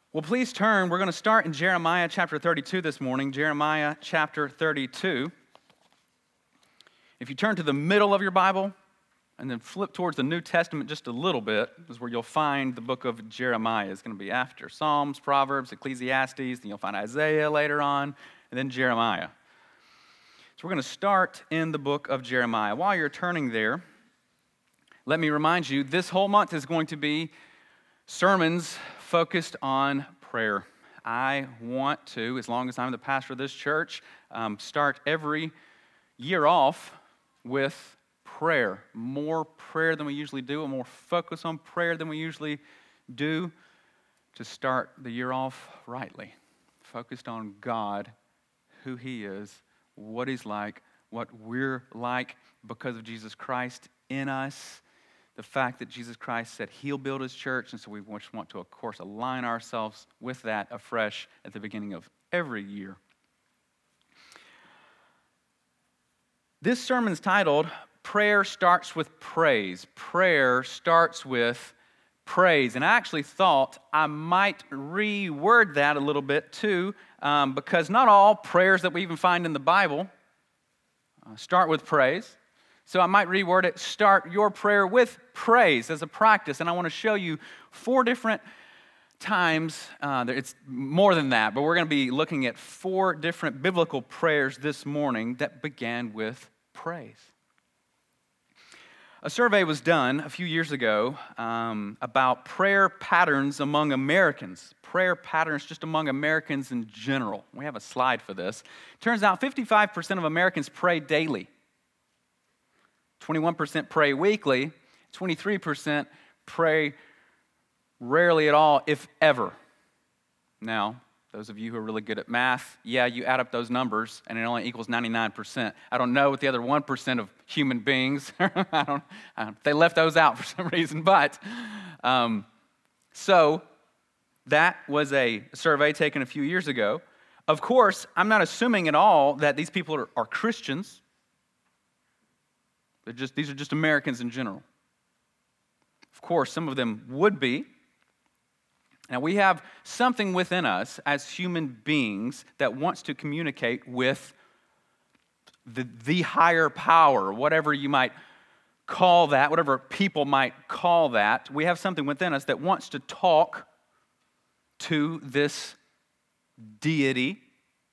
Well, please turn. We're going to start in Jeremiah chapter 32 this morning. Jeremiah chapter 32. If you turn to the middle of your Bible and then flip towards the New Testament just a little bit, is where you'll find the book of Jeremiah. It's going to be after Psalms, Proverbs, Ecclesiastes, then you'll find Isaiah later on, and then Jeremiah. So we're going to start in the book of Jeremiah. While you're turning there, let me remind you, this whole month is going to be sermons focused on prayer. I want to, as long as I'm the pastor of this church, start every year off with prayer. More prayer than we usually do, and more focus on prayer than we usually do, to start the year off rightly. Focused on God, who He is, what He's like, what we're like because of Jesus Christ in us. The fact that Jesus Christ said He'll build His church, and so we just want to, of course, align ourselves with that afresh at the beginning of every year. This sermon is titled, Prayer Starts with Praise. Prayer starts with praise. And I actually thought I might reword that a little bit too, because not all prayers that we even find in the Bible start with praise. So I might reword it, start your prayer with praise as a practice. And I want to show you 4 different times, it's more than that, but we're going to be looking at 4 different biblical prayers this morning that began with praise. A survey was done a few years ago about prayer patterns among Americans. Prayer patterns just among Americans in general. We have a slide for this. Turns out 55% of Americans pray daily. 21% pray weekly, 23% pray rarely at all, if ever. Now, those of you who are really good at math, you add up those numbers, and it only equals 99%. I don't know what the other 1% of human beings, they left those out for some reason, but, so that was a survey taken a few years ago. Of course, I'm not assuming at all that these people are Christians. These are just Americans in general. Of course, some of them would be. Now, we have something within us as human beings that wants to communicate with the higher power, whatever you might call that, whatever people might call that. We have something within us that wants to talk to this deity.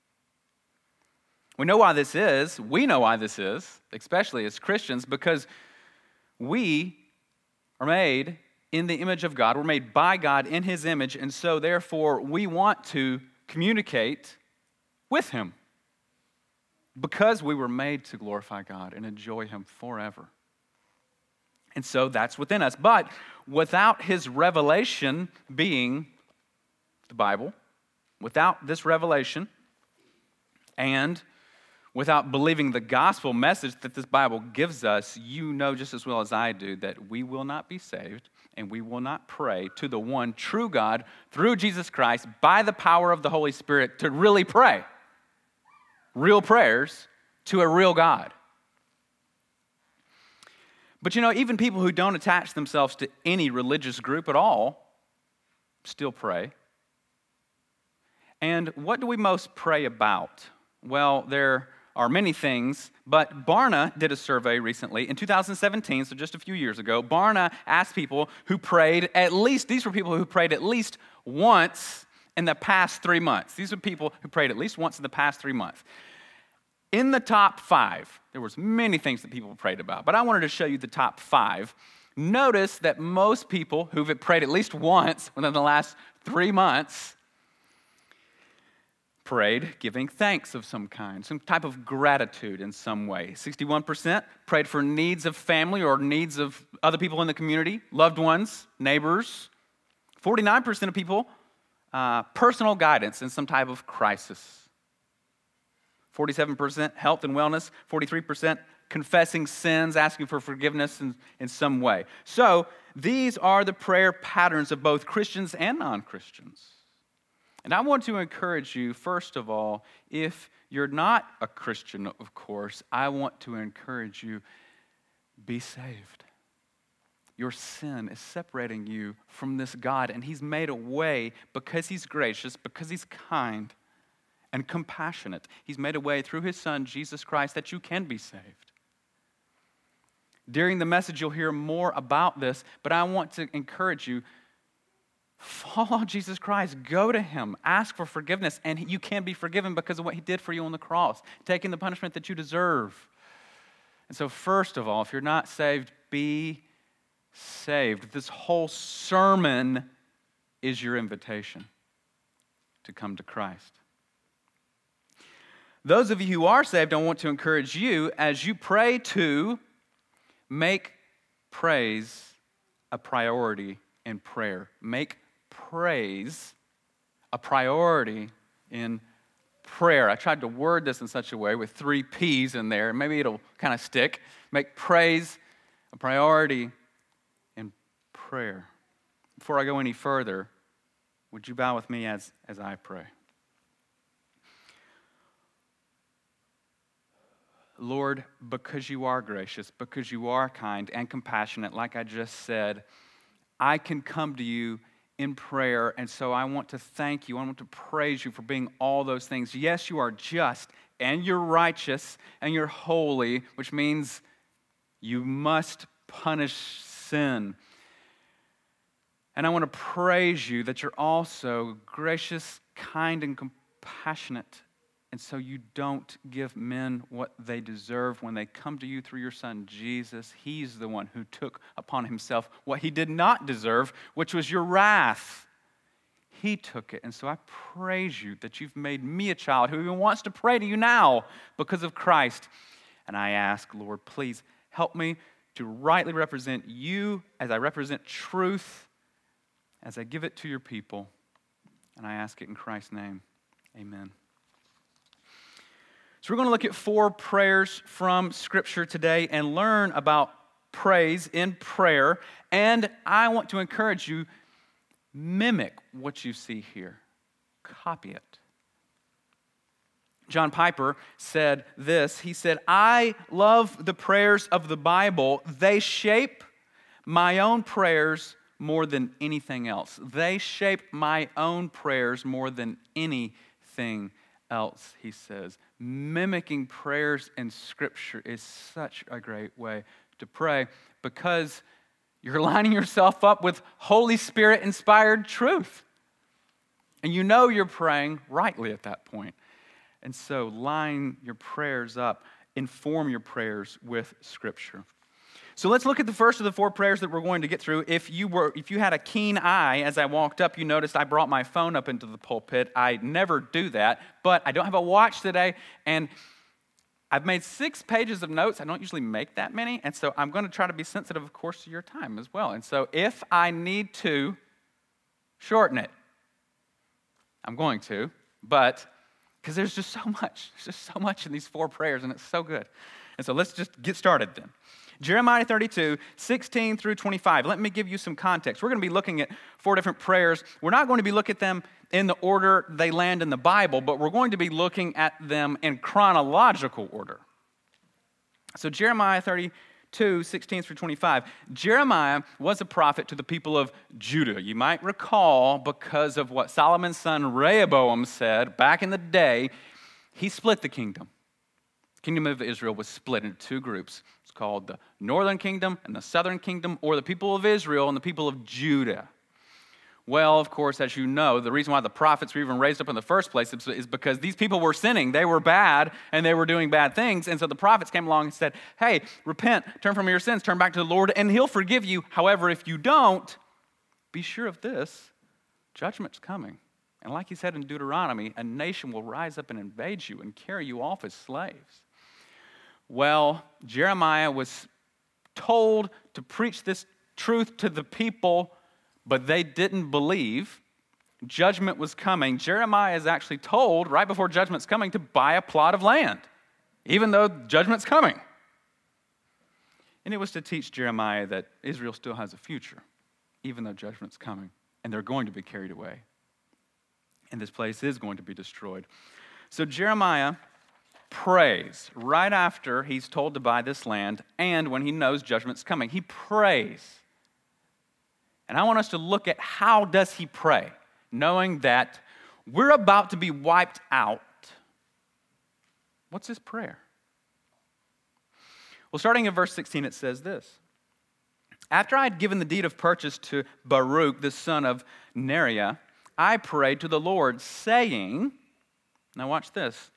We know why this is. We know why this is, especially as Christians, because we are made in the image of God. We're made by God in His image, and so therefore we want to communicate with Him because we were made to glorify God and enjoy Him forever. And so that's within us. But without His revelation being the Bible, without this revelation, and without believing the gospel message that this Bible gives us, you know just as well as I do that we will not be saved and we will not pray to the one true God through Jesus Christ by the power of the Holy Spirit to really pray real prayers to a real God. But even people who don't attach themselves to any religious group at all still pray. And what do we most pray about? Well, there are many things, but Barna did a survey recently in 2017, so just a few years ago. Barna asked people who prayed these were people who prayed at least once in the past 3 months. These are people who prayed at least once in the past 3 months. In the top 5, there was many things that people prayed about, but I wanted to show you the top 5. Notice that most people who've prayed at least once within the last 3 months prayed giving thanks of some kind, some type of gratitude in some way. 61% prayed for needs of family or needs of other people in the community, loved ones, neighbors. 49% of people, personal guidance in some type of crisis. 47% health and wellness. 43% confessing sins, asking for forgiveness in some way. So these are the prayer patterns of both Christians and non-Christians. And I want to encourage you, first of all, if you're not a Christian, of course, I want to encourage you, be saved. Your sin is separating you from this God, and he's made a way because he's gracious, because he's kind and compassionate. He's made a way through his Son, Jesus Christ, that you can be saved. During the message, you'll hear more about this, but I want to encourage you, follow Jesus Christ. Go to him. Ask for forgiveness, and you can be forgiven because of what he did for you on the cross, taking the punishment that you deserve. And so first of all, if you're not saved, be saved. This whole sermon is your invitation to come to Christ. Those of you who are saved, I want to encourage you as you pray to make praise a priority in prayer. Make praise a priority in prayer. I tried to word this in such a way with 3 P's in there. Maybe it'll kind of stick. Make praise a priority in prayer. Before I go any further, would you bow with me as I pray? Lord, because you are gracious, because you are kind and compassionate, like I just said, I can come to you in prayer, and so I want to thank you. I want to praise you for being all those things. Yes, you are just, and you're righteous, and you're holy, which means you must punish sin. And I want to praise you that you're also gracious, kind, and compassionate. And so you don't give men what they deserve when they come to you through your Son, Jesus. He's the one who took upon himself what he did not deserve, which was your wrath. He took it. And so I praise you that you've made me a child who even wants to pray to you now because of Christ. And I ask, Lord, please help me to rightly represent you as I represent truth, as I give it to your people. And I ask it in Christ's name. Amen. So we're going to look at 4 prayers from Scripture today and learn about praise in prayer. And I want to encourage you, mimic what you see here. Copy it. John Piper said this. He said, I love the prayers of the Bible. They shape my own prayers more than anything else. They shape my own prayers more than anything else, he says. Mimicking prayers in Scripture is such a great way to pray because you're lining yourself up with Holy Spirit-inspired truth. And you know you're praying rightly at that point. And so line your prayers up, inform your prayers with Scripture. So let's look at the first of the 4 prayers that we're going to get through. If you had a keen eye as I walked up, you noticed I brought my phone up into the pulpit. I never do that, but I don't have a watch today, and I've made 6 pages of notes. I don't usually make that many, and so I'm going to try to be sensitive, of course, to your time as well. And so if I need to shorten it, I'm going to, but because there's just so much in these 4 prayers, and it's so good. And so let's just get started then. Jeremiah 32, 16 through 25. Let me give you some context. We're going to be looking at 4 different prayers. We're not going to be looking at them in the order they land in the Bible, but we're going to be looking at them in chronological order. So Jeremiah 32, 16 through 25. Jeremiah was a prophet to the people of Judah. You might recall because of what Solomon's son Rehoboam said back in the day, he split the kingdom. The kingdom of Israel was split into 2 groups. It's called the northern kingdom and the southern kingdom, or the people of Israel and the people of Judah. Well, of course, as you know, the reason why the prophets were even raised up in the first place is because these people were sinning. They were bad, and they were doing bad things. And so the prophets came along and said, hey, repent, turn from your sins, turn back to the Lord, and he'll forgive you. However, if you don't, be sure of this, judgment's coming. And like he said in Deuteronomy, a nation will rise up and invade you and carry you off as slaves. Well, Jeremiah was told to preach this truth to the people, but they didn't believe. Judgment was coming. Jeremiah is actually told right before judgment's coming to buy a plot of land, even though judgment's coming. And it was to teach Jeremiah that Israel still has a future, even though judgment's coming, and they're going to be carried away. And this place is going to be destroyed. So Jeremiah prays right after he's told to buy this land and when he knows judgment's coming. He prays And I want us to look at how does he pray, knowing that we're about to be wiped out. What's his prayer? Well, starting in verse 16, it says this. After I had given the deed of purchase to Baruch, the son of Neriah, I prayed to the Lord, saying, now watch this.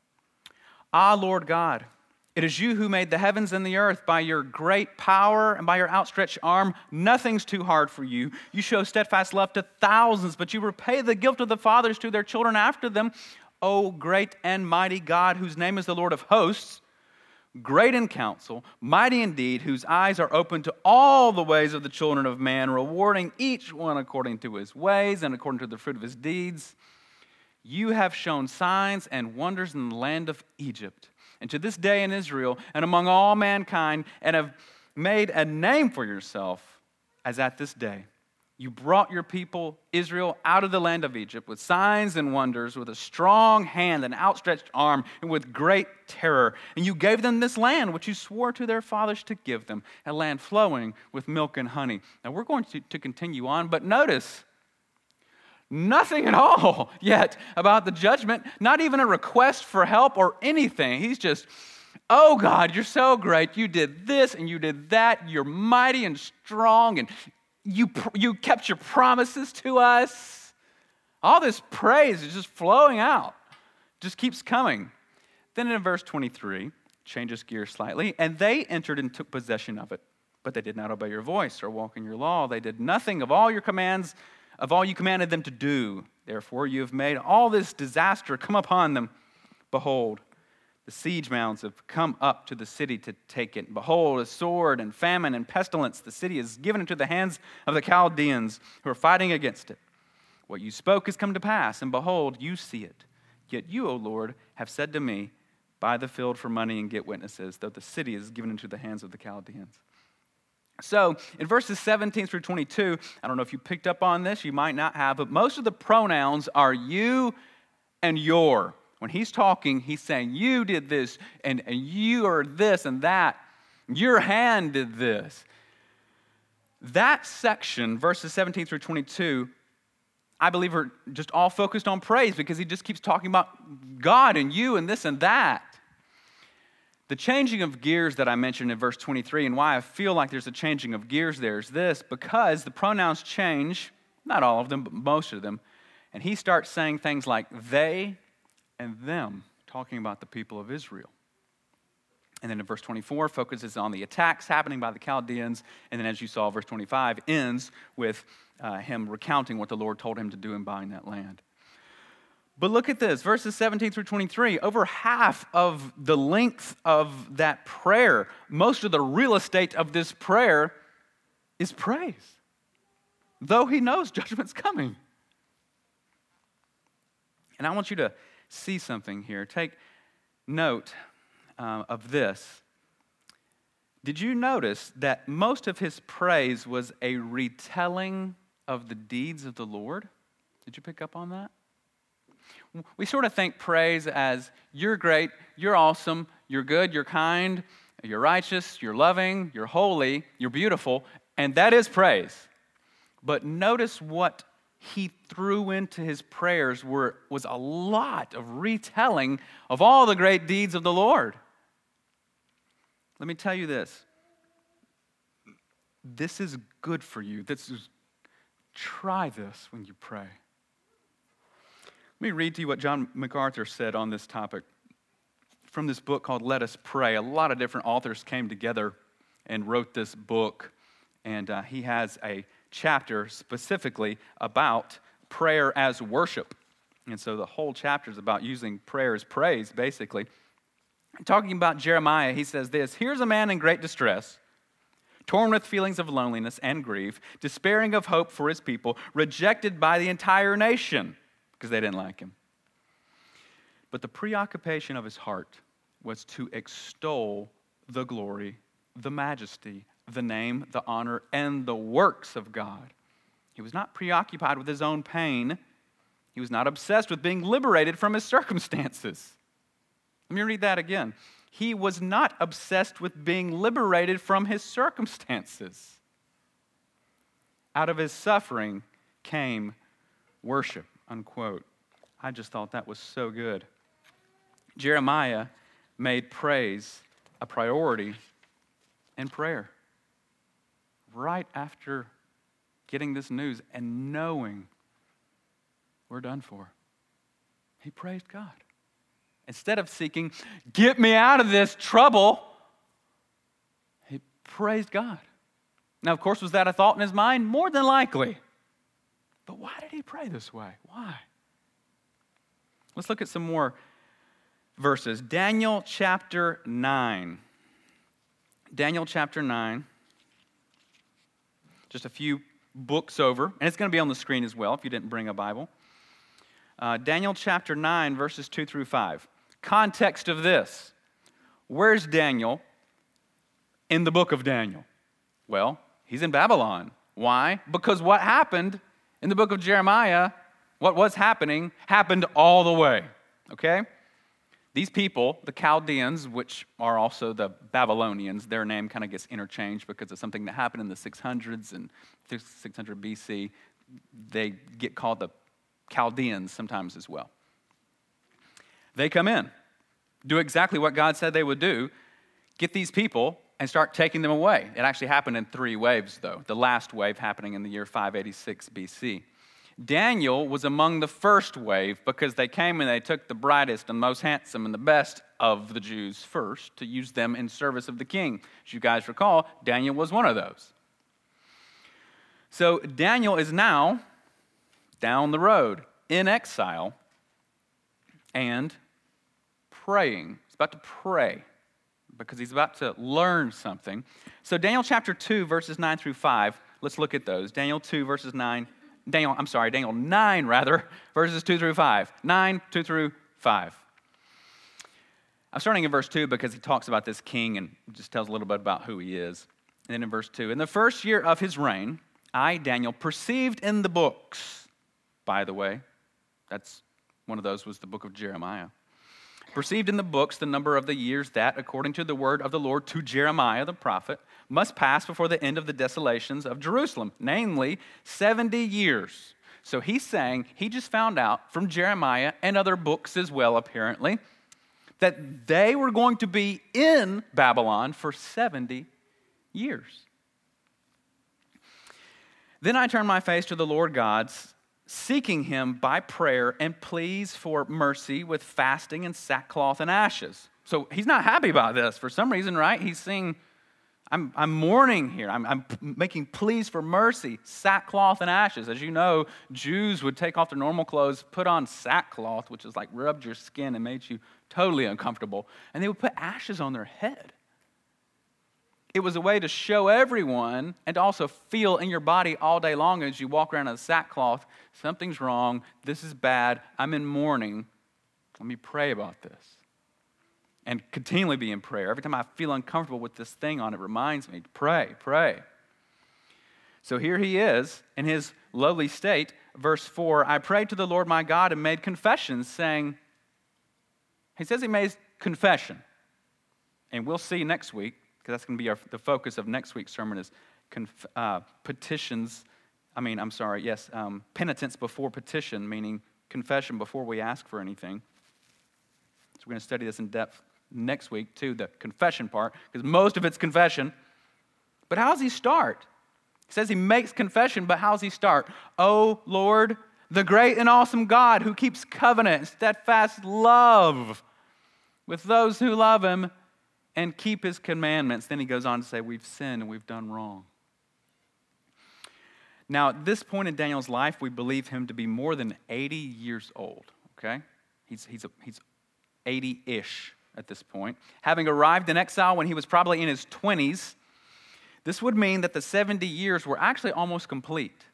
Ah, Lord God, it is you who made the heavens and the earth by your great power and by your outstretched arm. Nothing's too hard for you. You show steadfast love to thousands, but you repay the guilt of the fathers to their children after them. O great and mighty God, whose name is the Lord of hosts, great in counsel, mighty indeed, whose eyes are open to all the ways of the children of man, rewarding each one according to his ways and according to the fruit of his deeds. You have shown signs and wonders in the land of Egypt, and to this day in Israel, and among all mankind, and have made a name for yourself, as at this day. You brought your people, Israel, out of the land of Egypt with signs and wonders, with a strong hand and outstretched arm, and with great terror. And you gave them this land, which you swore to their fathers to give them, a land flowing with milk and honey. Now we're going to continue on, but notice, nothing at all yet about the judgment, not even a request for help or anything. He's just, oh God, you're so great. You did this and you did that. You're mighty and strong, and you kept your promises to us. All this praise is just flowing out. Just keeps coming. Then in verse 23, changes gears slightly, and they entered and took possession of it. But they did not obey your voice or walk in your law. They did nothing of all your commands, of all you commanded them to do. Therefore you have made all this disaster come upon them. Behold, the siege mounds have come up to the city to take it. Behold, a sword and famine and pestilence. The city is given into the hands of the Chaldeans who are fighting against it. What you spoke has come to pass, and behold, you see it. Yet you, O Lord, have said to me, buy the field for money and get witnesses, though the city is given into the hands of the Chaldeans. So in verses 17 through 22, I don't know if you picked up on this, you might not have, but most of the pronouns are you and your. When he's talking, he's saying, you did this, and you are this and that. Your hand did this. That section, verses 17 through 22, I believe are just all focused on praise because he just keeps talking about God and you and this and that. The changing of gears that I mentioned in verse 23 and why I feel like there's a changing of gears there is this, because the pronouns change, not all of them, but most of them, and he starts saying things like they and them, talking about the people of Israel. And then in verse 24, focuses on the attacks happening by the Chaldeans. And then as you saw, verse 25 ends with him recounting what the Lord told him to do in buying that land. But look at this, verses 17 through 23, over half of the length of that prayer, most of the real estate of this prayer is praise, though he knows judgment's coming. And I want you to see something here. Take note of this. Did you notice that most of his praise was a retelling of the deeds of the Lord? Did you pick up on that? We sort of think praise as you're great, you're awesome, you're good, you're kind, you're righteous, you're loving, you're holy, you're beautiful, and that is praise. But notice what he threw into his prayers was a lot of retelling of all the great deeds of the Lord. Let me tell you this. This is good for you. Try this when you pray. Let me read to you what John MacArthur said on this topic from this book called Let Us Pray. A lot of different authors came together and wrote this book, and he has a chapter specifically about prayer as worship. And so the whole chapter is about using prayer as praise, basically. Talking about Jeremiah, he says this, here's a man in great distress, torn with feelings of loneliness and grief, despairing of hope for his people, rejected by the entire nation because they didn't like him. But the preoccupation of his heart was to extol the glory, the majesty, the name, the honor, and the works of God. He was not preoccupied with his own pain. He was not obsessed with being liberated from his circumstances. Let me read that again. He was not obsessed with being liberated from his circumstances. Out of his suffering came worship, unquote. I just thought that was so good. Jeremiah made praise a priority in prayer. Right after getting this news and knowing we're done for, he praised God. Instead of seeking, get me out of this trouble, he praised God. Now, of course, was that a thought in his mind? More than likely. But why did he pray this way? Why? Let's look at some more verses. Daniel chapter 9. Daniel chapter 9. Just a few books over. And it's going to be on the screen as well if you didn't bring a Bible. Daniel chapter 9, verses 2 through 5. Context of this. Where's Daniel in the book of Daniel? Well, he's in Babylon. Why? Because what happened in the book of Jeremiah, what was happening, happened all the way. Okay? These people, the Chaldeans, which are also the Babylonians, their name kind of gets interchanged because of something that happened in the 600s and 600 BC. They get called the Chaldeans sometimes as well. They come in, do exactly what God said they would do, get these people and start taking them away. It actually happened in 3 waves, though. The last wave happening in the year 586 BC. Daniel was among the first wave because they came and they took the brightest and most handsome and the best of the Jews first to use them in service of the king. As you guys recall, Daniel was one of those. So Daniel is now down the road in exile and praying. He's about to pray because he's about to learn something. So Daniel chapter 2, verses 9 through 5, let's look at those. Daniel 9, verses 2 through 5. 9, 2 through 5. I'm starting in verse 2 because he talks about this king and just tells a little bit about who he is. And then in verse 2, in the first year of his reign, I, Daniel, perceived in the books. By the way, that's one of those was the book of Jeremiah. Perceived in the books the number of the years that, according to the word of the Lord to Jeremiah the prophet, must pass before the end of the desolations of Jerusalem, namely 70 years. So he's saying he just found out from Jeremiah and other books as well, apparently, that they were going to be in Babylon for 70 years. Then I turned my face to the Lord God, seeking him by prayer and pleas for mercy with fasting and sackcloth and ashes. So he's not happy about this for some reason, right? He's saying, I'm mourning here. I'm making pleas for mercy, sackcloth and ashes. As you know, Jews would take off their normal clothes, put on sackcloth, which is like rubbed your skin and made you totally uncomfortable, and they would put ashes on their head. It was a way to show everyone and to also feel in your body all day long as you walk around in sackcloth, something's wrong, this is bad, I'm in mourning, let me pray about this. And continually be in prayer. Every time I feel uncomfortable with this thing on, it reminds me, pray. So here he is in his lowly state. Verse 4, I prayed to the Lord my God and made confessions, saying, he says he made confession. And we'll see next week, because that's going to be the focus of next week's sermon is penitence before petition, meaning confession before we ask for anything. So we're going to study this in depth next week, too, the confession part, because most of it's confession. But how does he start? He says he makes confession, but how does he start? Oh, Lord, the great and awesome God who keeps covenant and steadfast love with those who love him and keep his commandments. Then he goes on to say, we've sinned and we've done wrong. Now, at this point in Daniel's life, we believe him to be more than 80 years old, okay? He's 80-ish at this point. Having arrived in exile when he was probably in his 20s, this would mean that the 70 years were actually almost complete.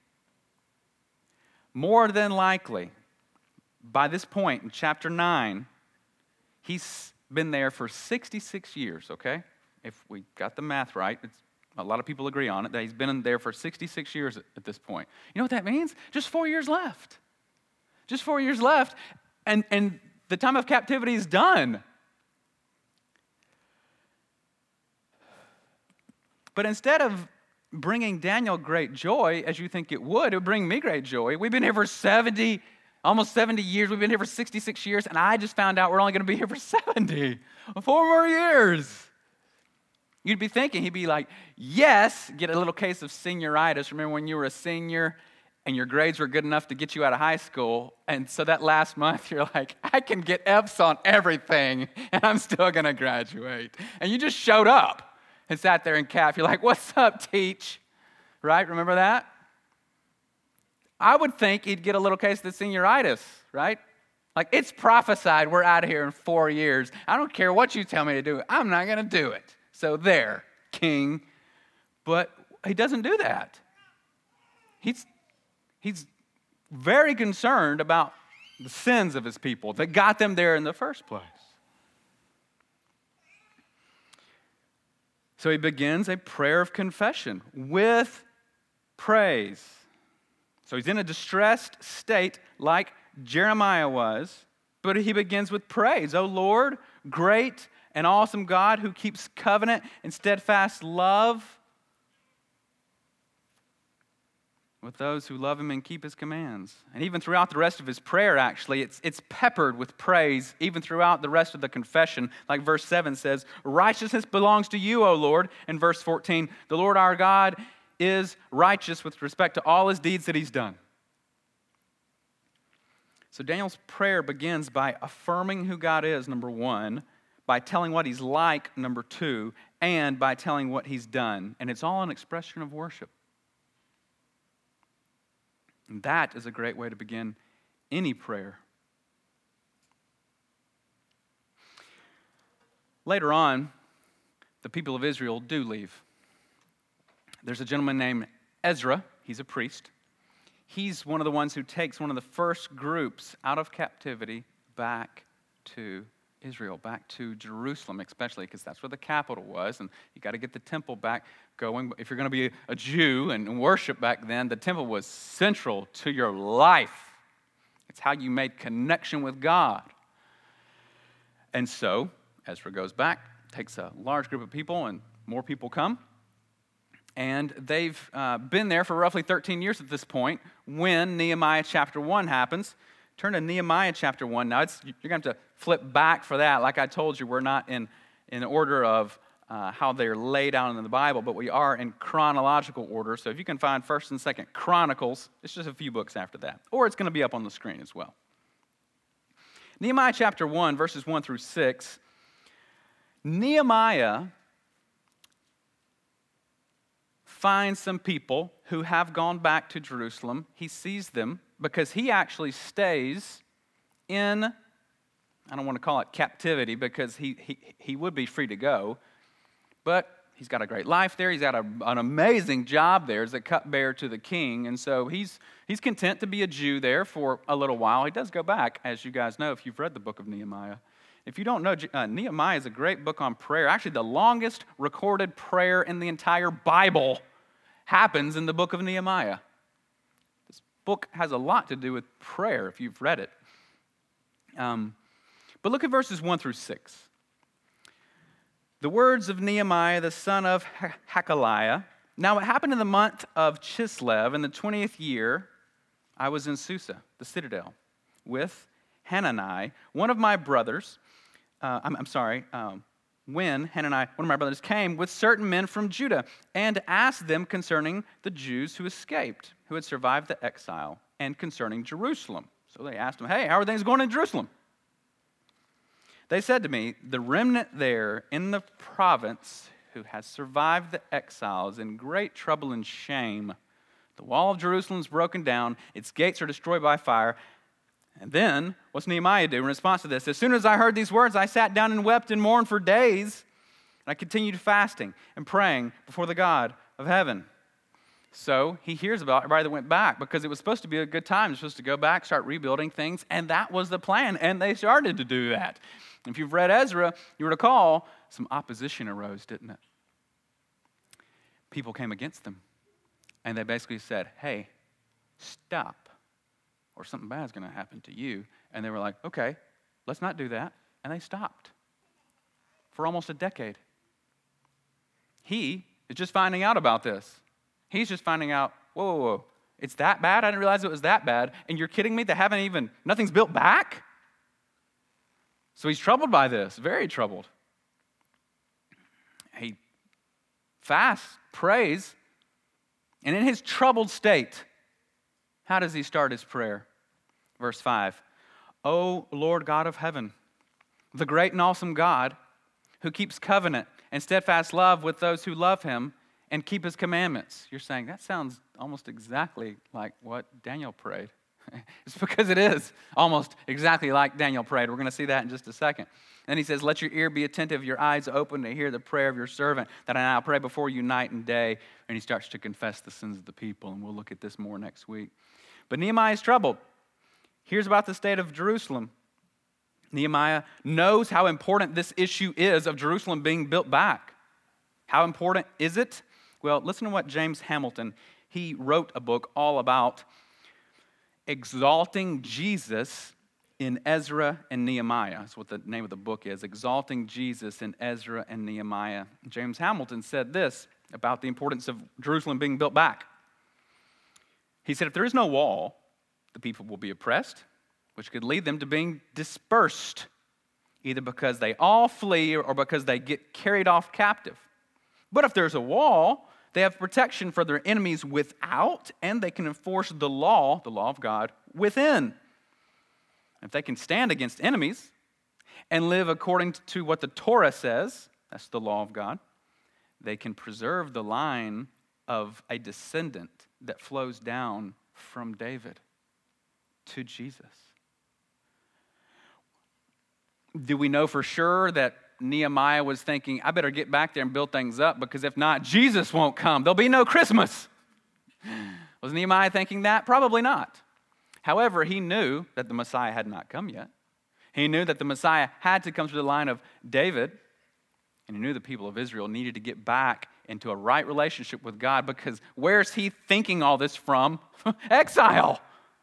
More than likely, by this point in chapter 9, he's been there for 66 years, okay? If we got the math right, a lot of people agree on it, that he's been in there for 66 years at this point. You know what that means? Just 4 years left. Just 4 years left, and the time of captivity is done. But instead of bringing Daniel great joy, as you think it would bring me great joy. We've been here for almost 70 years. We've been here for 66 years, and I just found out we're only going to be here for 70. 4 more years. You'd be thinking, he'd be like, yes, get a little case of senioritis. Remember when you were a senior and your grades were good enough to get you out of high school, and so that last month you're like, I can get F's on everything, and I'm still going to graduate. And you just showed up and sat there in CAF. You're like, what's up, teach? Right? Remember that? I would think he'd get a little case of the senioritis, right? Like, it's prophesied we're out of here in 4 years. I don't care what you tell me to do. I'm not going to do it. So there, king. But he doesn't do that. He's very concerned about the sins of his people that got them there in the first place. So he begins a prayer of confession with praise. So he's in a distressed state like Jeremiah was, but he begins with praise. O Lord, great and awesome God who keeps covenant and steadfast love with those who love him and keep his commands. And even throughout the rest of his prayer, actually, it's peppered with praise, even throughout the rest of the confession. Like verse 7 says, righteousness belongs to you, O Lord. And verse 14, the Lord our God is righteous with respect to all his deeds that he's done. So Daniel's prayer begins by affirming who God is, number 1, by telling what he's like, number 2, and by telling what he's done. And it's all an expression of worship. And that is a great way to begin any prayer. Later on, the people of Israel do leave. There's a gentleman named Ezra. He's a priest. He's one of the ones who takes one of the first groups out of captivity back to Israel, back to Jerusalem, especially because that's where the capital was, and you got to get the temple back going. If you're going to be a Jew and worship back then, the temple was central to your life. It's how you made connection with God. And so Ezra goes back, takes a large group of people, and more people come. And they've been there for roughly 13 years at this point when Nehemiah chapter 1 happens. Turn to Nehemiah chapter 1. Now, you're going to have to flip back for that. Like I told you, we're not in order of how they're laid out in the Bible, but we are in chronological order. So if you can find 1st and 2nd Chronicles, it's just a few books after that. Or it's going to be up on the screen as well. Nehemiah chapter 1, verses 1 through 6. Nehemiah finds some people who have gone back to Jerusalem. He sees them because he actually stays in, I don't want to call it captivity because he would be free to go, but he's got a great life there. He's got an amazing job there as a cupbearer to the king, and so he's content to be a Jew there for a little while. He does go back, as you guys know if you've read the book of Nehemiah. If you don't know, Nehemiah is a great book on prayer. Actually, the longest recorded prayer in the entire Bible happens in the book of Nehemiah. This book has a lot to do with prayer if you've read it. But look at verses 1 through 6. The words of Nehemiah, the son of Hakaliah. Now it happened in the month of Chislev, in the 20th year, I was in Susa, the citadel, with Hanani, one of my brothers. When Hanani, one of my brothers, came with certain men from Judah and asked them concerning the Jews who escaped, who had survived the exile, and concerning Jerusalem. So they asked him, hey, how are things going in Jerusalem? They said to me, the remnant there in the province who has survived the exile is in great trouble and shame. The wall of Jerusalem is broken down, its gates are destroyed by fire. And then, what's Nehemiah do in response to this? As soon as I heard these words, I sat down and wept and mourned for days. And I continued fasting and praying before the God of heaven. So he hears about everybody that went back because it was supposed to be a good time. They're supposed to go back, start rebuilding things, and that was the plan. And they started to do that. If you've read Ezra, you recall some opposition arose, didn't it? People came against them. And they basically said, hey, stop, or something bad is going to happen to you. And they were like, okay, let's not do that. And they stopped for almost a decade. He is just finding out about this. He's just finding out, whoa, it's that bad? I didn't realize it was that bad. And you're kidding me? Nothing's built back? So he's troubled by this, very troubled. He fasts, prays, and in his troubled state, how does he start his prayer? Verse 5, O Lord God of heaven, the great and awesome God who keeps covenant and steadfast love with those who love him and keep his commandments. You're saying, that sounds almost exactly like what Daniel prayed. It's because it is almost exactly like Daniel prayed. We're going to see that in just a second. Then he says, let your ear be attentive, your eyes open to hear the prayer of your servant, that I now pray before you night and day. And he starts to confess the sins of the people, and we'll look at this more next week. But Nehemiah is troubled. Here's about the state of Jerusalem. Nehemiah knows how important this issue is of Jerusalem being built back. How important is it? Well, listen to what James Hamilton, he wrote a book all about exalting Jesus in Ezra and Nehemiah. That's what the name of the book is, Exalting Jesus in Ezra and Nehemiah. James Hamilton said this about the importance of Jerusalem being built back. He said, if there is no wall, the people will be oppressed, which could lead them to being dispersed, either because they all flee or because they get carried off captive. But if there's a wall, they have protection for their enemies without, and they can enforce the law of God, within. If they can stand against enemies and live according to what the Torah says, that's the law of God, they can preserve the line of a descendant that flows down from David to Jesus. Do we know for sure that Nehemiah was thinking, I better get back there and build things up, because if not, Jesus won't come. There'll be no Christmas. Was Nehemiah thinking that? Probably not. However, he knew that the Messiah had not come yet. He knew that the Messiah had to come through the line of David, and he knew the people of Israel needed to get back into a right relationship with God, because where's he thinking all this from? Exile.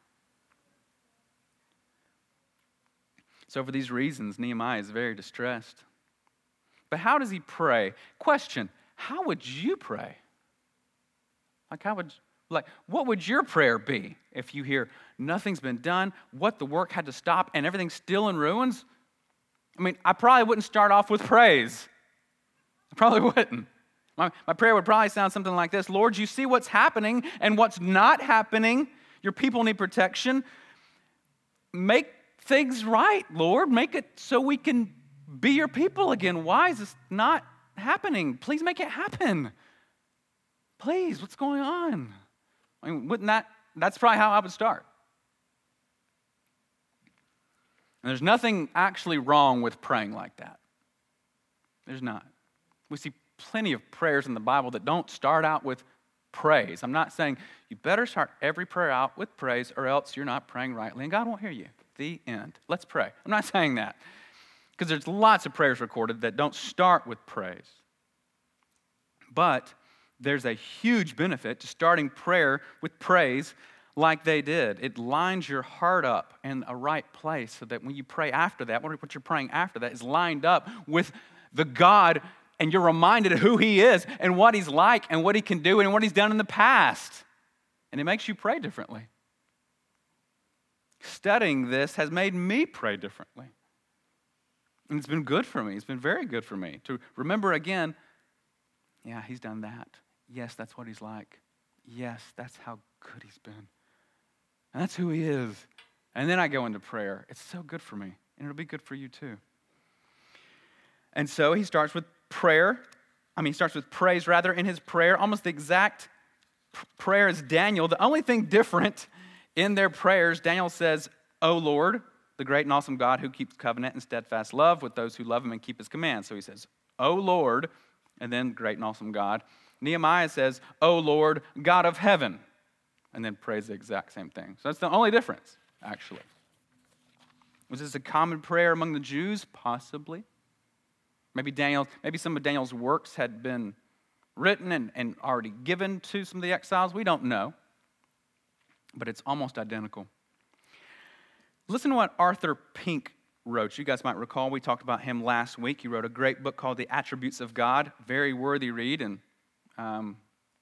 So for these reasons, Nehemiah is very distressed. But how does he pray? Question, how would you pray? What would your prayer be if you hear nothing's been done, what the work had to stop, and everything's still in ruins? I mean, I probably wouldn't start off with praise. I probably wouldn't. My prayer would probably sound something like this. Lord, you see what's happening and what's not happening. Your people need protection. Make things right, Lord. Make it so we can be your people again. Why is this not happening? Please make it happen. Please, what's going on? I mean, that's probably how I would start. And there's nothing actually wrong with praying like that. There's not. We see plenty of prayers in the Bible that don't start out with praise. I'm not saying you better start every prayer out with praise, or else you're not praying rightly and God won't hear you. The end. Let's pray. I'm not saying that, because there's lots of prayers recorded that don't start with praise. But there's a huge benefit to starting prayer with praise like they did. It lines your heart up in a right place so that when you pray after that, what you're praying after that is lined up with the God, and you're reminded of who he is and what he's like and what he can do and what he's done in the past. And it makes you pray differently. Studying this has made me pray differently. And it's been good for me. It's been very good for me to remember again, yeah, he's done that. Yes, that's what he's like. Yes, that's how good he's been. And that's who he is. And then I go into prayer. It's so good for me. And it'll be good for you too. And so he starts with prayer. He starts with praise rather in his prayer. Almost the exact prayer as Daniel. The only thing different in their prayers, Daniel says, O Lord, the great and awesome God who keeps covenant and steadfast love with those who love him and keep his commands. So he says, O Lord, and then great and awesome God. Nehemiah says, O Lord, God of heaven, and then prays the exact same thing. So that's the only difference, actually. Was this a common prayer among the Jews? Possibly. Maybe some of Daniel's works had been written and already given to some of the exiles. We don't know. But it's almost identical. Listen to what Arthur Pink wrote. You guys might recall, we talked about him last week. He wrote a great book called The Attributes of God. Very worthy read, and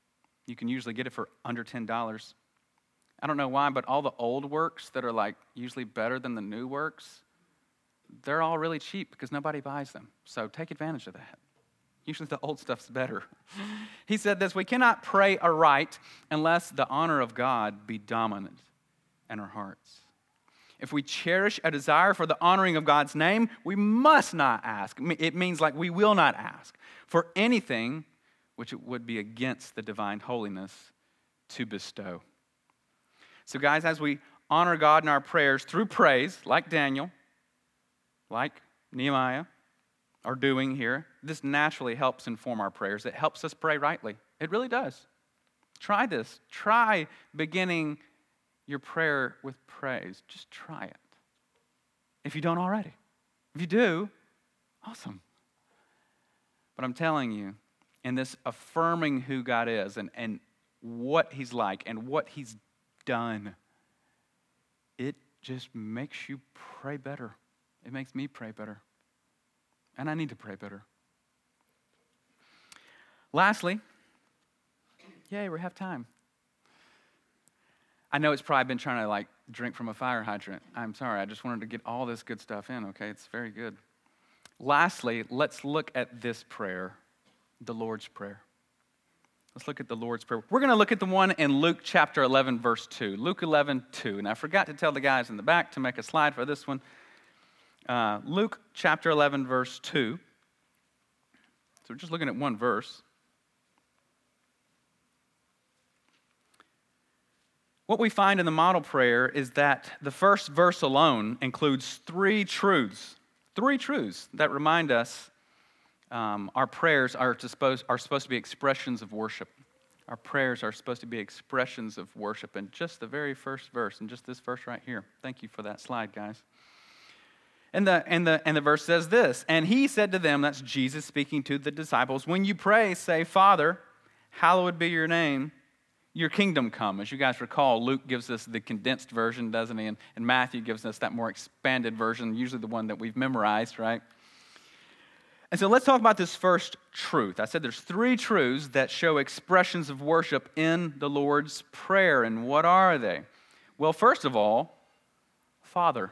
You can usually get it for under $10. I don't know why, but all the old works that are like usually better than the new works, they're all really cheap because nobody buys them. So take advantage of that. Usually the old stuff's better. He said this, we cannot pray aright unless the honor of God be dominant in our hearts. If we cherish a desire for the honoring of God's name, we must not ask. It means like we will not ask for anything which it would be against the divine holiness to bestow. So guys, as we honor God in our prayers through praise, like Daniel, like Nehemiah are doing here, this naturally helps inform our prayers. It helps us pray rightly. It really does. Try this. Try beginning your prayer with praise. Just try it. If you don't already. If you do, awesome. But I'm telling you, in this affirming who God is and what He's like and what He's done, it just makes you pray better. It makes me pray better. And I need to pray better. Lastly, yay, we have time. I know it's probably been trying to drink from a fire hydrant. I'm sorry, I just wanted to get all this good stuff in, okay? It's very good. Lastly, let's look at this prayer, the Lord's Prayer. Let's look at the Lord's Prayer. We're going to look at the one in Luke chapter 11, verse 2. Luke 11, 2. And I forgot to tell the guys in the back to make a slide for this one. Luke chapter 11, verse 2. So we're just looking at one verse. What we find in the model prayer is that the first verse alone includes three truths that remind us our prayers are supposed to be expressions of worship. Our prayers are supposed to be expressions of worship. And just the very first verse, and just this verse right here. Thank you for that slide, guys. And the verse says this, and he said to them, that's Jesus speaking to the disciples, when you pray, say, Father, hallowed be your name, your kingdom come. As you guys recall, Luke gives us the condensed version, doesn't he? And Matthew gives us that more expanded version, usually the one that we've memorized, right? And so let's talk about this first truth. I said there's three truths that show expressions of worship in the Lord's Prayer. And what are they? Well, first of all, Father.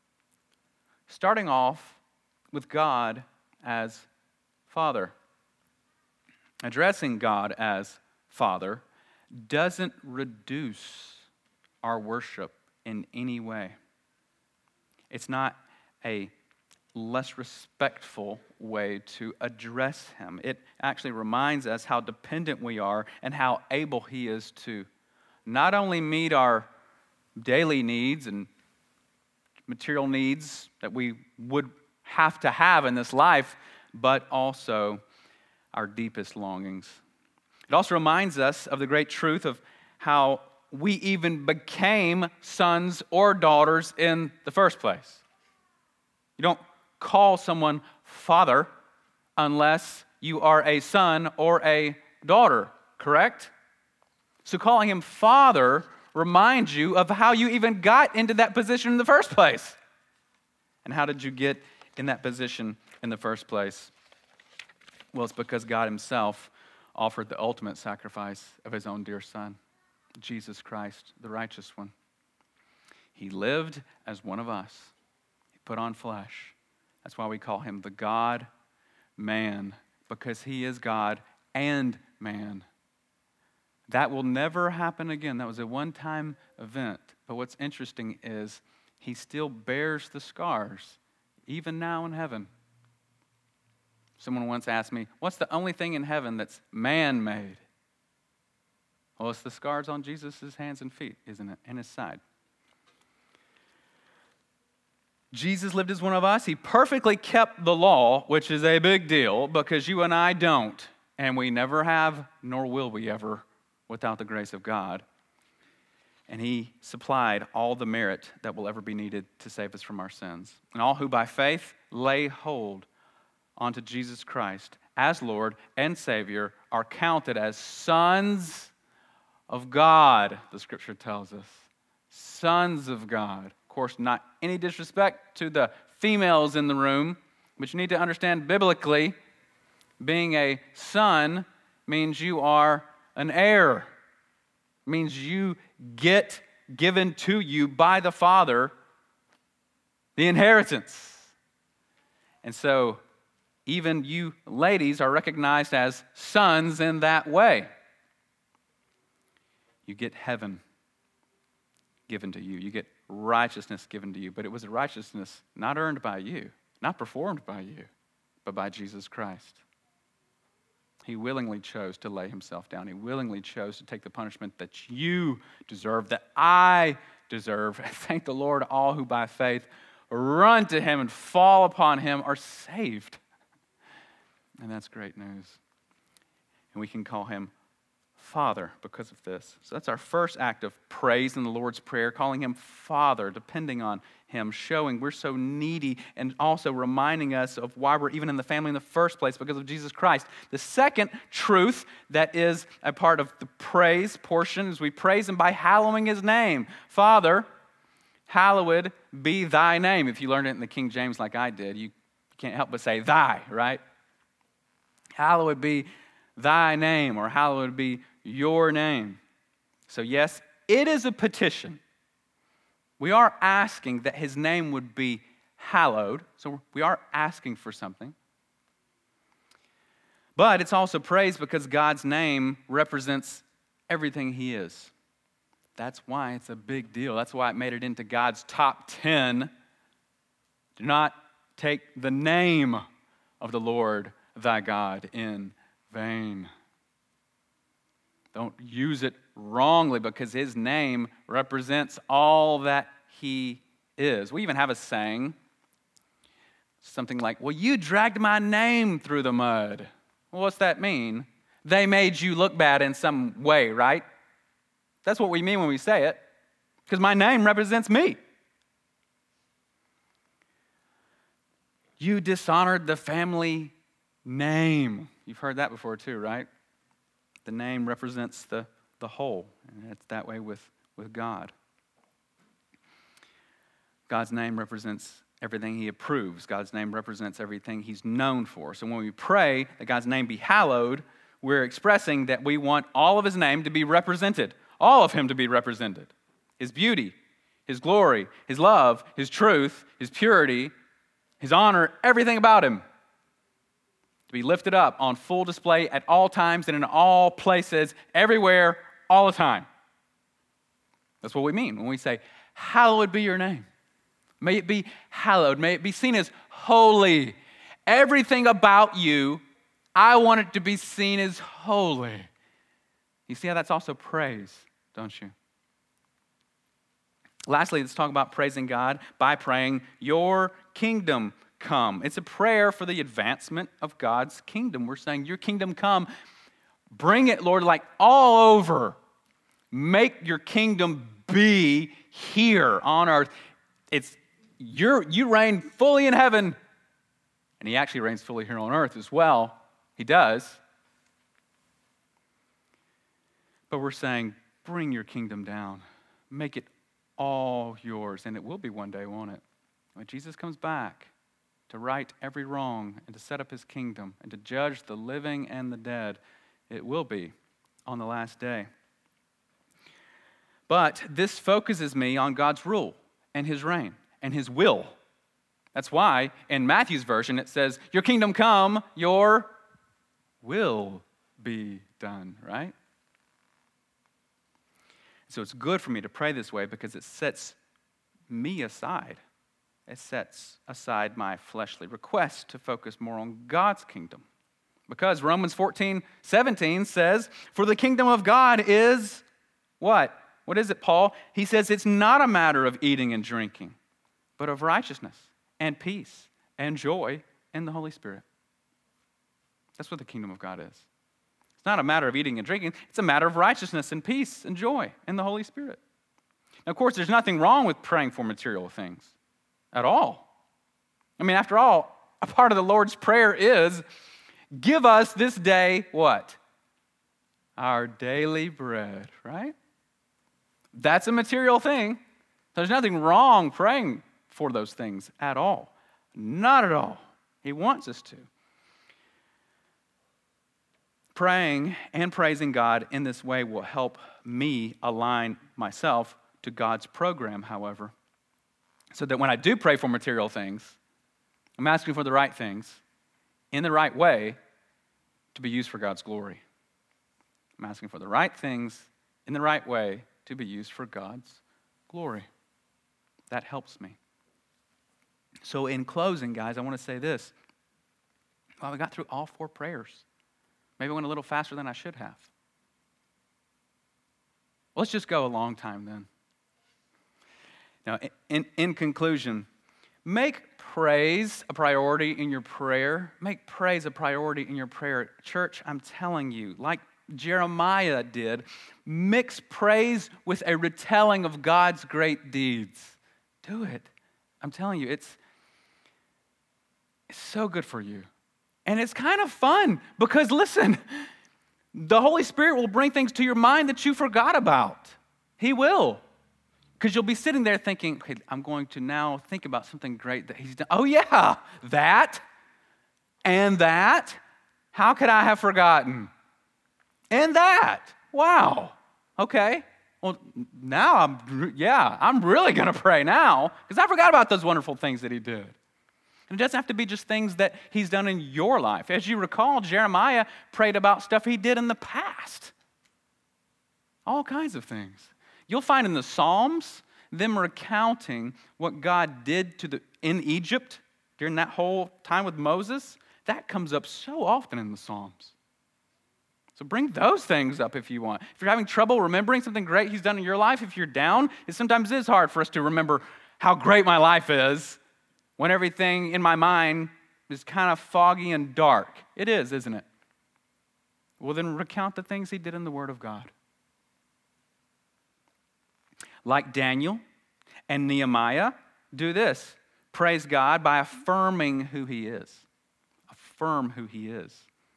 Starting off with God as Father. Addressing God as Father doesn't reduce our worship in any way. It's not a less respectful way to address Him. It actually reminds us how dependent we are and how able He is to not only meet our daily needs and material needs that we would have to have in this life, but also our deepest longings. It also reminds us of the great truth of how we even became sons or daughters in the first place. You don't call someone father unless you are a son or a daughter, correct? So calling him father reminds you of how you even got into that position in the first place. And how did you get in that position in the first place? Well, it's because God Himself offered the ultimate sacrifice of His own dear Son, Jesus Christ, the righteous one. He lived as one of us. He put on flesh. That's why we call Him the God-man, because He is God and man. That will never happen again. That was a one-time event. But what's interesting is He still bears the scars, even now in heaven. Someone once asked me, what's the only thing in heaven that's man-made? Well, it's the scars on Jesus' hands and feet, isn't it? And His side. Jesus lived as one of us. He perfectly kept the law, which is a big deal because you and I don't. And we never have, nor will we ever, without the grace of God. And He supplied all the merit that will ever be needed to save us from our sins. And all who by faith lay hold onto Jesus Christ as Lord and Savior are counted as sons of God, the Scripture tells us. Sons of God. Of course, not any disrespect to the females in the room, but you need to understand biblically, being a son means you are An heir means you get given to you by the Father the inheritance. And so even you ladies are recognized as sons in that way. You get heaven given to you. You get righteousness given to you. But it was a righteousness not earned by you, not performed by you, but by Jesus Christ. He willingly chose to lay himself down. He willingly chose to take the punishment that you deserve, that I deserve. Thank the Lord, all who by faith run to him and fall upon him are saved. And that's great news. And we can call him Father because of this. So that's our first act of praise in the Lord's Prayer, calling him Father, depending on him, showing we're so needy, and also reminding us of why we're even in the family in the first place, because of Jesus Christ. The second truth that is a part of the praise portion is we praise him by hallowing his name. Father, hallowed be thy name. If you learned it in the King James like I did, you can't help but say thy, right? Hallowed be thy name, or hallowed be your name. So yes, it is a petition. We are asking that his name would be hallowed. So we are asking for something. But it's also praise because God's name represents everything he is. That's why it's a big deal. That's why it made it into God's top 10. Do not take the name of the Lord thy God in vain. Don't use it wrongly, because his name represents all that he is. We even have a saying, something like, well, you dragged my name through the mud. Well, what's that mean? They made you look bad in some way, right? That's what we mean when we say it, because my name represents me. You dishonored the family name. You've heard that before too, right? The name represents the whole, and it's that way with God. God's name represents everything he approves. God's name represents everything he's known for. So when we pray that God's name be hallowed, we're expressing that we want all of his name to be represented, all of him to be represented. His beauty, his glory, his love, his truth, his purity, his honor, everything about him to be lifted up on full display at all times and in all places, everywhere, all the time. That's what we mean when we say, hallowed be your name. May it be hallowed. May it be seen as holy. Everything about you, I want it to be seen as holy. You see how that's also praise, don't you? Lastly, let's talk about praising God by praying, your kingdom come. It's a prayer for the advancement of God's kingdom. We're saying, your kingdom come. Bring it, Lord, like all over. Make your kingdom be here on earth. You reign fully in heaven, and he actually reigns fully here on earth as well. He does. But we're saying, bring your kingdom down. Make it all yours, and it will be one day, won't it? When Jesus comes back to right every wrong and to set up his kingdom and to judge the living and the dead, it will be on the last day. But this focuses me on God's rule and his reign and his will. That's why in Matthew's version it says, your kingdom come, your will be done, right? So it's good for me to pray this way because it sets me aside. It sets aside my fleshly request to focus more on God's kingdom. Because Romans 14:17 says, for the kingdom of God is what? What is it, Paul? He says it's not a matter of eating and drinking, but of righteousness and peace and joy in the Holy Spirit. That's what the kingdom of God is. It's not a matter of eating and drinking. It's a matter of righteousness and peace and joy in the Holy Spirit. Now, of course, there's nothing wrong with praying for material things at all. I mean, after all, a part of the Lord's Prayer is, give us this day what? Our daily bread, right? That's a material thing. There's nothing wrong praying for those things at all. Not at all. He wants us to. Praying and praising God in this way will help me align myself to God's program, however, so that when I do pray for material things, I'm asking for the right things in the right way to be used for God's glory. I'm asking for the right things in the right way to be used for God's glory. That helps me. So in closing, guys, I want to say this. Well, we got through all 4 prayers. Maybe I went a little faster than I should have. Let's just go a long time then. Now, in conclusion, make praise a priority in your prayer. Make praise a priority in your prayer. Church, I'm telling you, like Jeremiah did, mix praise with a retelling of God's great deeds. Do it. I'm telling you, it's so good for you. And it's kind of fun because, listen, the Holy Spirit will bring things to your mind that you forgot about. He will. Because you'll be sitting there thinking, okay, I'm going to now think about something great that he's done. Oh yeah, that and that. How could I have forgotten? And that. Wow. Okay. Well, now I'm really going to pray now because I forgot about those wonderful things that he did. And it doesn't have to be just things that he's done in your life. As you recall, Jeremiah prayed about stuff he did in the past. All kinds of things. You'll find in the Psalms them recounting what God did in Egypt during that whole time with Moses. That comes up so often in the Psalms. So bring those things up if you want. If you're having trouble remembering something great he's done in your life, if you're down, it sometimes is hard for us to remember how great my life is when everything in my mind is kind of foggy and dark. It is, isn't it? Well, then recount the things he did in the Word of God. Like Daniel and Nehemiah, do this. Praise God by affirming who he is. Affirm who he is.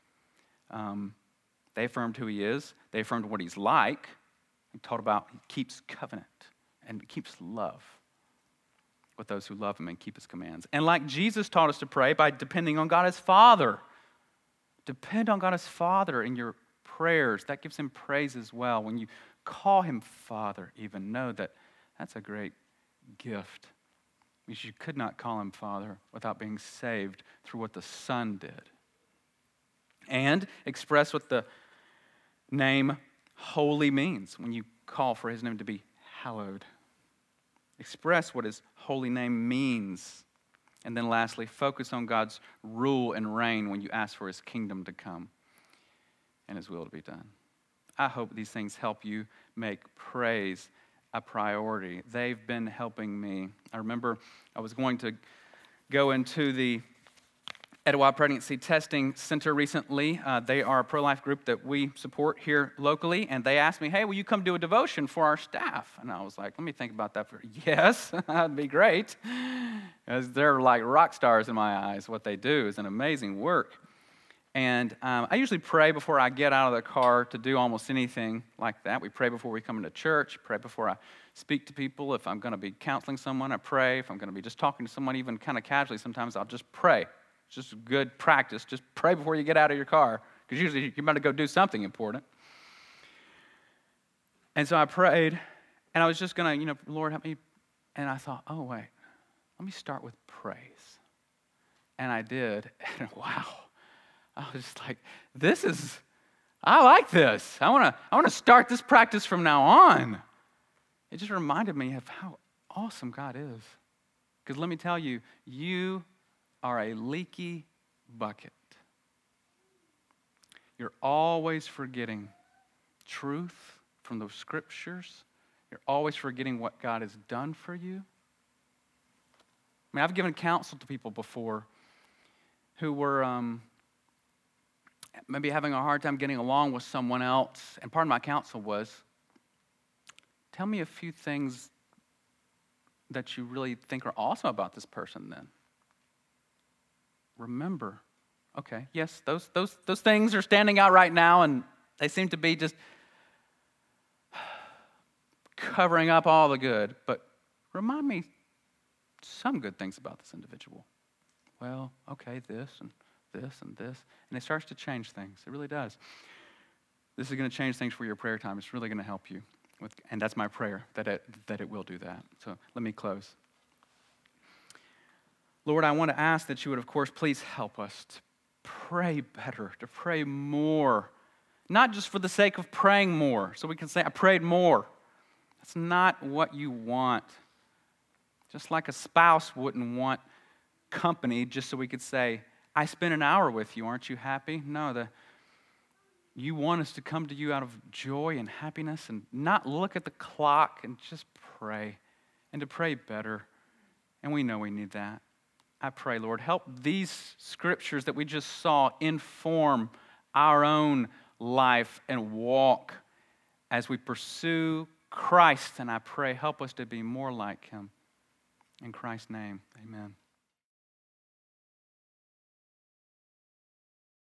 They affirmed who he is. They affirmed what he's like. He taught about he keeps covenant and keeps love with those who love him and keep his commands. And like Jesus taught us to pray by depending on God as Father. Depend on God as Father in your prayers. That gives him praise as well. When you call him Father, even know that that's a great gift. Because you could not call him Father without being saved through what the Son did. And express what the name holy means when you call for his name to be hallowed. Express what his holy name means. And then lastly, focus on God's rule and reign when you ask for his kingdom to come and his will to be done. I hope these things help you make praise a priority. They've been helping me. I remember I was going to go into the Etowah Pregnancy Testing Center recently. They are a pro-life group that we support here locally, and they asked me, hey, will you come do a devotion for our staff? And I was like, let me think about that yes, that'd be great. Because they're like rock stars in my eyes. What they do is an amazing work. And I usually pray before I get out of the car to do almost anything like that. We pray before we come into church, pray before I speak to people. If I'm going to be counseling someone, I pray. If I'm going to be just talking to someone, even kind of casually, sometimes I'll just pray. It's just a good practice. Just pray before you get out of your car, because usually you're about to go do something important. And so I prayed, and I was just going to, Lord, help me. And I thought, oh, wait, let me start with praise. And I did, and wow. I was just like, I like this. I want to start this practice from now on. It just reminded me of how awesome God is. Because let me tell you, you are a leaky bucket. You're always forgetting truth from the scriptures. You're always forgetting what God has done for you. I mean, I've given counsel to people before who were maybe having a hard time getting along with someone else. And part of my counsel was, tell me a few things that you really think are awesome about this person then. Remember, okay, yes, those things are standing out right now, and they seem to be just covering up all the good. But remind me some good things about this individual. Well, okay, this and this, and this. And it starts to change things. It really does. This is going to change things for your prayer time. It's really going to help you. And that's my prayer, that it will do that. So let me close. Lord, I want to ask that you would, of course, please help us to pray better, to pray more. Not just for the sake of praying more, so we can say, I prayed more. That's not what you want. Just like a spouse wouldn't want company just so we could say, I spent an hour with you, aren't you happy? No, you want us to come to you out of joy and happiness and not look at the clock and just pray and to pray better. And we know we need that. I pray, Lord, help these scriptures that we just saw inform our own life and walk as we pursue Christ. And I pray, help us to be more like him. In Christ's name, amen.